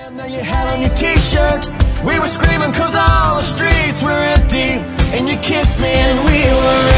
that you had on your t-shirt. We were screaming cause all the streets were empty, and you kissed me and we were